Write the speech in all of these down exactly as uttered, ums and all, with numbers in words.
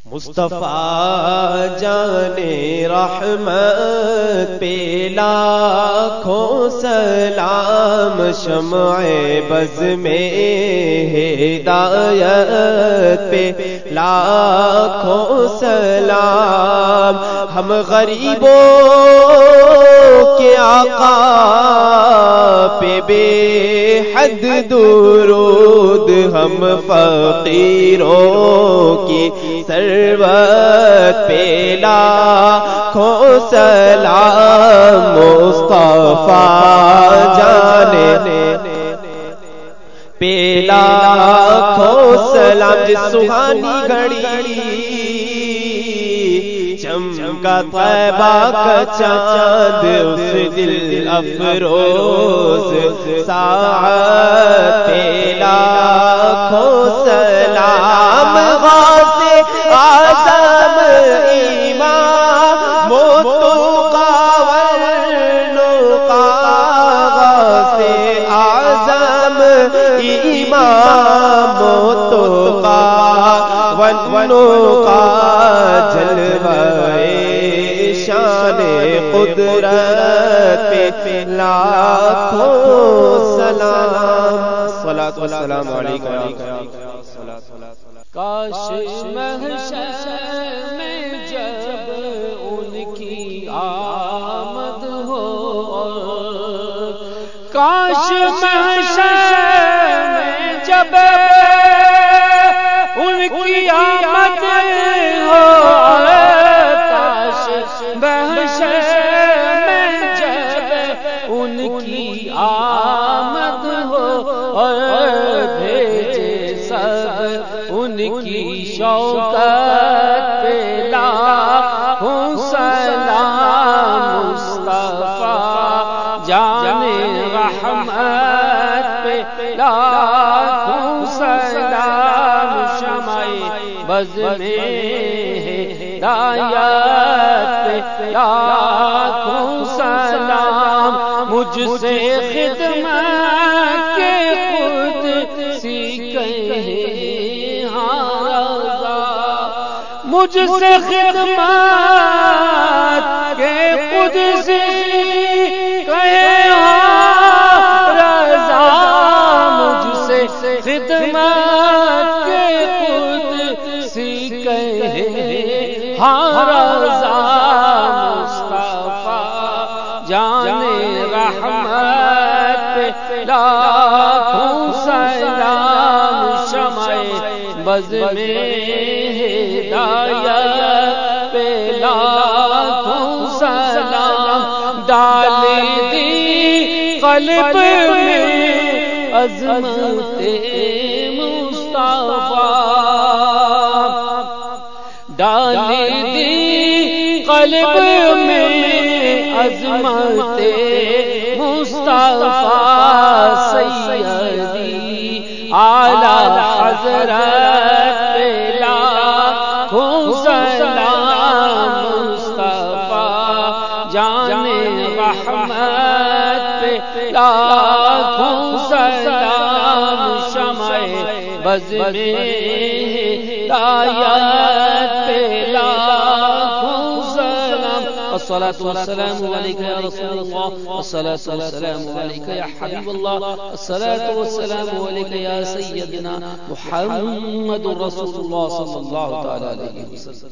مصطفیٰ جان رحمت پہ لاکھوں سلام، شمع بز میں ہدایت پہ لاکھوں سلام، ہم غریبوں کے آقا پہ بے حد درود، ہم فقیروں کی سروت پہ لاکھوں سلام، مصطفیٰ جانے پہ لاکھوں سلام، جس سہانی گھڑی چمکا طیبہ کا چاند، اس دل افروز ساعت پہ لاکھوں سلام، غوث اعظم امام متقی والنقا، غوث اعظم امام متقی والنقا، جلوہ شان قدرت پہ لاکھوں سلام، صلاۃ والسلام علیکہ۔ کاش محشر میں جب ان کی آمد ہو، کاش محشر میں جب ان کی آمد ہو، کاش محشر میں جب ان کی آمد ہو، اور بھیجے سب ان کی شوکت پہ لاکھوں سلام، مصطفیٰ جان رحمت پہ لاکھوں سلام، شمع بز میں ہدایت پہ لاکھوں سلام، مجھ سے خدمت کے خود سی کہے مجھ سے خدمت کے خود سی کہے رضا، مجھ سے خدمت کے خود سی کہے رضا، مصطفیٰ جان رحمت پہ لاکھوں سلام، شمع بز میں ہدایت پہ لاکھوں سلام، ڈال دی قلب میں عظمت مصطفیٰ، ڈال دی قلب میں عظمت مصطفیٰ، سیدی اعلیٰ حضرت پہ لاکھوں سلام، مصطفیٰ جان رحمت پہ لاکھوں سلام، شمع بز میں ہدایت پہ لاکھوں سلام، الصلاة والسلام علیکہ یا رسول اللہ، الصلاة والسلام علیکہ یا حبیب اللہ، الصلاة والسلام علیکہ یا سیدنا محمد رسول اللہ صلی اللہ تعالی علیہ وسلم۔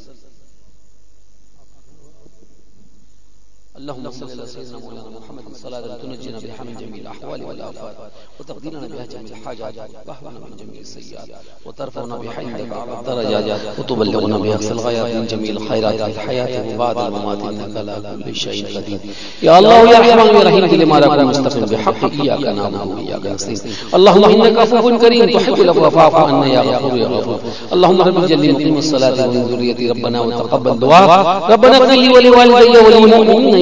اللهم صل على سيدنا مولانا محمد صلاة تنجينا بها من جميع الأحوال والآفات، وتقضينا بها جميع الحاجات، وتطهرنا من جميع السيئات، وترفعنا بها عندك أعلى الدرجات، وتبلغنا بها أقصى الغايات من جميع الخيرات في الحياة وبعد الممات، إنك على كل شيء قدير. يا الله يا رحمن يا رحيم كل ما لكم مستقيم بحق إياك نعبد وإياك نستعين. اللهم إنك عفو كريم تحب العفو فاعف عنا يا غفور يا غفور. اللهم رب اجعلني مقيم الصلاة ومن ذريتي ربنا وتقبل دعاء، ربنا اغفر لي ولوالدي وللمؤمنين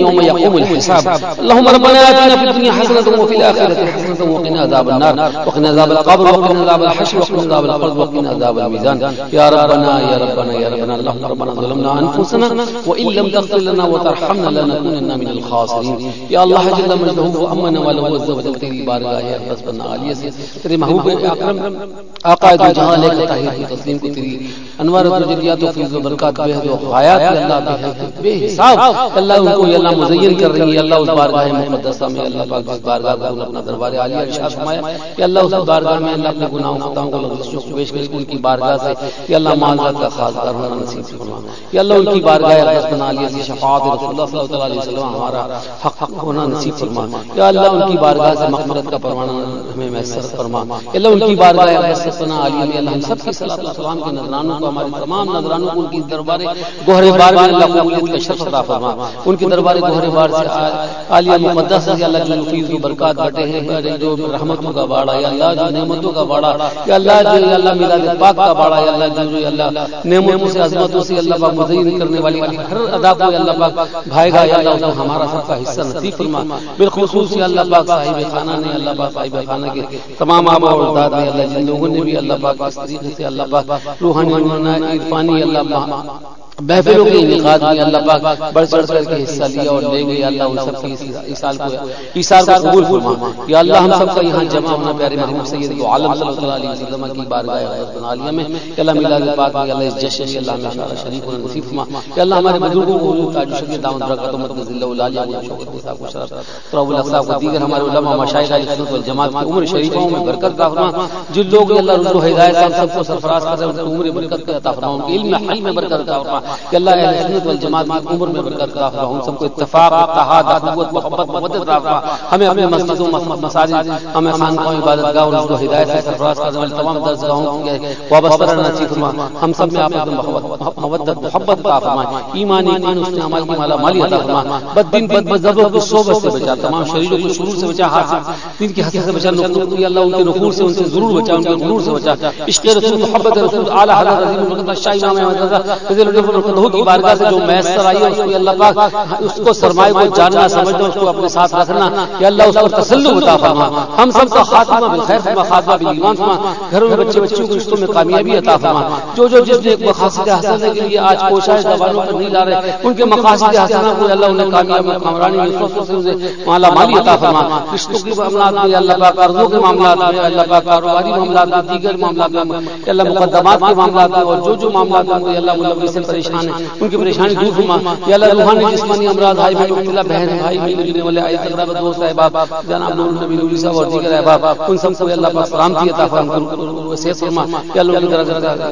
يوم يقوم الحساب. اللهم ربنا آتنا في الدنيا حسنة وفي الآخرة حسنة وقنا عذاب النار وقنا عذاب القبر وقنا عذاب الحشر وقنا عذاب القبر وقنا عذاب الميزان. يا ربنا يا ربنا يا ربنا اللهم ربنا ظلمنا أنفسنا وإن لم تغفر لنا وترحمنا لنكونن من الخاسرين. یا اللہ جل مجدہ وامن وله عز وجل تیری بارگاہ اقدس بنا عالیہ سے تیرے محبوب اکرم آقا دو جہاں لے کر طاہر کی تسلیم کو تیری انوار و تجلیات و فیض و برکات بے حد و غایات اللہ بے حساب اللہ ان کو اللہ مزین کر رہی ہے. اللہ اس بارگاہ مقدسہ میں اللہ پاک جس بارگاہ کو اپنا دربار عالیہ ارشاد فرمایا کہ اللہ اس بارگاہ میں اللہ اپنے گناہوں خطاؤں کو لغزشوں کو پیش کر ان کی بارگاہ سے کہ اللہ معذرت کا خاصدار ہونا نصیب فرما. یا اللہ ان کی بارگاہ اقدس بنا عالیہ سے شفاعت رسول اللہ صلی اللہ علیہ وسلم ہمارا حق ہونا نصیب فرما. یا اللہ ان کی بارگاہ سے مغفرت کا پروانہ ہمیں میسر فرما. یا اللہ ان کی بارگاہ اقدس بنا عالیہ میں اللہ ہم سب کی صلاۃ و سلام کے نذرانوں کو ہمارے تمام نذرانوں کو ان کی دربار گوہر بار میں اللہ قبولیت کا شرف عطا فرما. ان کی دربار گوہر بار سے عالیہ مقدس سے اللہ جو فیض و برکات بٹے ہیں جو رحمتوں کا باڑا یا اللہ جو نعمتوں کا باڑا یا اللہ جو اللہ میلاد پاک کا باڑا یا اللہ جو اللہ نعمتوں سے عظمتوں سے اللہ پاک مزین کرنے والی ہر ادا کو اللہ پاک بھائے گا. یا اللہ اس ہمارا سب کا حصہ نصیب فرما. بالخصوص اللہ پاک صاحب خانہ نے اللہ پاک صاحب خانہ کے تمام آبا و اجداد نے اللہ جن لوگوں نے بھی اللہ پاک اس طریقے سے اللہ پاک روحانی عرفانی اللہ پاک محفلوں کے انعقاد میں اللہ پاک بڑھ چڑھ کر کے حصہ لیا اور لے گئے. اللہ ان سب کی ایصال کو ایصال کو قبول فرما. یا اللہ ہم سب کا یہاں جمع ہونا پیارے محبوب سید دو عالم صلی اللہ علیہ وسلم کی بارگاہ اقدس عالیہ میں اللہ میلاد پاک میں اللہ اس جشن میں اللہ ہمیشہ شریک ہونا نصیب فرما. یا اللہ ہمارے بزرگوں کو تاج شریف دامت برکات و مدد ذل العالیہ و شوکت صاحب کو شرف تراب الاقصا کو دیگر ہمارے علماء مشائخ اہل سنت والجماعت کی عمر شریفوں میں برکت عطا فرما. جن لوگ اللہ رزق و ہدایت سے سب کو سرفراز کر رہے ہیں عمر برکت عطا فرما. ان کے علم حل میں برکت عطا فرما. کہ اللہ سنت والجماعت کی عمر میں برکت عطا فرما. ہم سب کو اتفاق اتحاد اخوت محبت مودت عطا فرما. ہمیں اپنے مسجدوں مساجد ہمیں خانقاہوں عبادت گاہ اور رزق و ہدایت سے سرفراز کرنے والے تمام درسگاہوں کے وابستہ رہنا نصیب فرما. ہم سب میں آپ کی مودت محبت عطا فرما. ایمان ایمان اس نے عمل کی مالا مالی عطا فرما. بد دین بد مذہبوں کی صحبت سے بچا. تمام شریروں کو شرور سے بچا. حاسد دین کی حسد سے بچا. نفور کی اللہ ان کے نفور سے ان سے ضرور بچا. ان کے غرور سے بچا. عشق رسول محبت رسول اعلی حضرت عظیم القدر شاہ امام احمد رضا رضی اللہ عنہ کی بارگاہ سے جو میسر آئی ہے اس کو اللہ پاک اس کو سرمایہ کو جاننا سمجھنا اس کو اپنے ساتھ رکھنا. یا اللہ اس پر تسلط عطا فرما. ہم سب کا خاتمہ بالخیر فرما. خاتمہ بالایمان فرما. گھروں میں بچے بچیوں کو رشتوں میں کامیابی عطا فرما. جو جو جس نے مقاصد حسنہ کے لیے آج کوشش زبانوں پر نہیں لا رہے ان کے مقاصد حسنہ کو اللہ انہیں کامیاب کامرانی نصرت سے مالا مالی عطا فرما. رشتوں کے معاملات میں اللہ پاک قرضوں کے معاملات میں اللہ پاک کاروباری معاملات میں دیگر معاملات میں اللہ مقدمات کے معاملات میں اور جو جو معاملات میں اللہ ملوث سے پریشان ہیں ان کی پریشانی دور فرما. یا اللہ روحانی جسمانی امراض بھائی بہن مبتلا بہن بھائی ملنے جلنے والے آئے اقرب دوست احباب جناب نور نبی نوری صاحب اور دیگر احباب ان سب کو اللہ پاک سلامتی عطا فرما. صحت فرما. یا اللہ کی طرف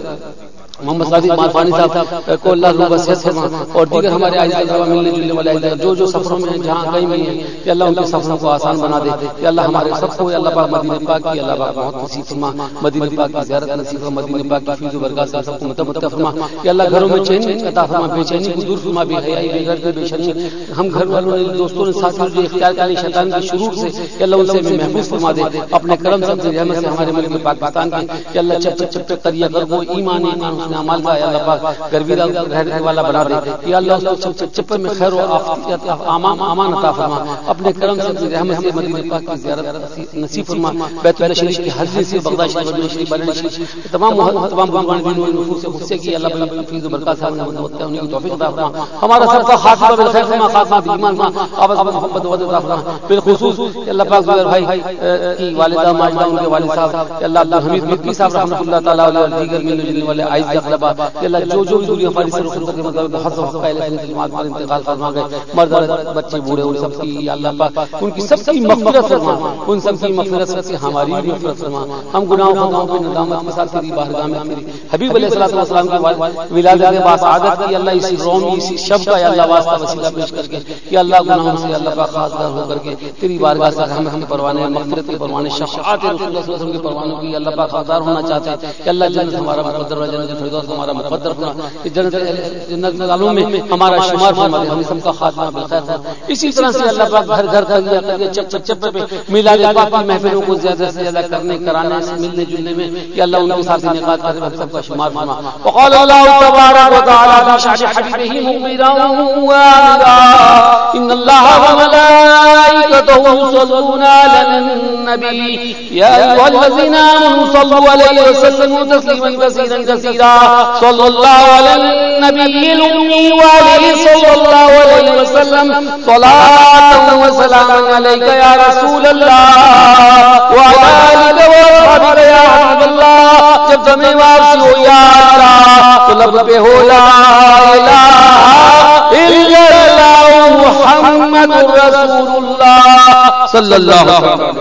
محمد صادق مالفانی صاحب کو اللہ رب صحت فرما. اور دیگر ہمارے عزیز احباب ملنے جلنے والے جو جو سفروں میں جہاں کہیں بھی ہیں یا اللہ ان کے سفروں کو آسان بنا دے. یا اللہ ہمارے سب کو اللہ پاک مدینہ پاک کی اللہ پاک بہت نصیب فرما. مدینہ پاک کی زیارت نصیب فرما. مدینہ پاک کی فیض و برکات سے سب کو متمتع فرما. یا اللہ گھروں میں چین عطا فرما. بے چینی کو دور فرما. بے حیائی بے غیرت بے شرمی ہم گھر والوں نے دوستوں نے ساتھیوں جو اختیار کر لی شیطان کے شرور سے یا اللہ ان سے ہمیں محفوظ فرما دے. اپنے کرم سے اپنی رحمت سے ہمارے ملک پاکستان کے یا اللہ چپ چپ چپ کر یا کر وہ ایمان ایمان اس نے عمل کا یا اللہ گرویدہ رہنے والا بنا دے. یا اللہ اس کو چپ چپ میں خیر و عافیت امان امان عطا فرما. اپنے کرم سے اپنی رحمت سے مدینہ پاک کی زیارت نصیب فرما. بیت اللہ شریف کی حاضری سے بغداد شریف مدینہ شریف بریلی شریف تمام تمام بزرگان دین و نفوس سے غصے کی اللہ فیض و برکات سے ہمیں متوقع ہونے کی توفیق عطا فرما. ہمارا سب کا خاتمہ بالخیر فرما. خاتمہ بالایمان فرما. آپس میں محبت و عطا فرما. بالخصوص اللہ پاک زبیر بھائی کی والدہ ماجدہ ان کے والد صاحب اللہ عبد الحمید مکی صاحب رحمۃ اللہ تعالی علیہ اور دیگر ملنے جلنے والے عائز اقربا اللہ جو جو دوری ہماری سے رسول کے مطابق حق و حق اہل جماعت پر انتقال فرما گئے مرد بچے بوڑھے ان سب کی یا اللہ پاک ان کی سب کی مغفرت فرما. ان سب کی مغفرت سے ہماری بھی مغفرت فرما. ہم گناہوں خطاؤں پہ ندامت کے ساتھ تیری بارگاہ میں تیری حبیب علیہ الصلوۃ والسلام کی ولادت کے بعد عادت کی اللہ اسی روم اسی شب کا یا اللہ واسطہ وسیلہ پیش کر کے یا اللہ گناہوں سے اللہ پاک خاصگار ہو کر کے تیری بارگاہ سے ہم ہم پروانے مغفرت کے پروانے شفاعت رسول اللہ صلی اللہ علیہ وسلم کے پروانوں کی اللہ پاک خاصگار ہونا چاہتے ہیں. یا اللہ جنت ہمارا مقدر و جنت الفردوس ہمارا مقدر فرما. جنت جنت والوں میں ہمارا شمار فرما دے. ہم سب کا خاتمہ بالخیر فرما. اسی طرح سے اللہ پاک گھر گھر کر دیا کر چپ چپ چپ پہ میلاد پاک کی محفلوں کو زیادہ سے زیادہ کرنے کرانے سے ملنے جلنے میں یا اللہ ان کے ساتھ انعقاد کرے. ہم سب کا شمار فرما. وقال اللہ تبارک و تعالی تعالى بشأن حبيبه مخبرا وآمرا إن الله وملائكته يصلون على النبي يا أيها الذين آمنوا صلوا عليه وسلموا تسليما كثيرا كثيرا صلى الله على النبي الأمي وعليه صلى الله عليه وسلم صلاة وسلاما عليك يا رسول الله وعلى آلك وأصحابك يا حبيب الله جب تمہیں واپسی ہو یا اللہ تو لب پہ ہو لا الہ الا اللہ محمد رسول اللہ صلی اللہ علیہ وسلم.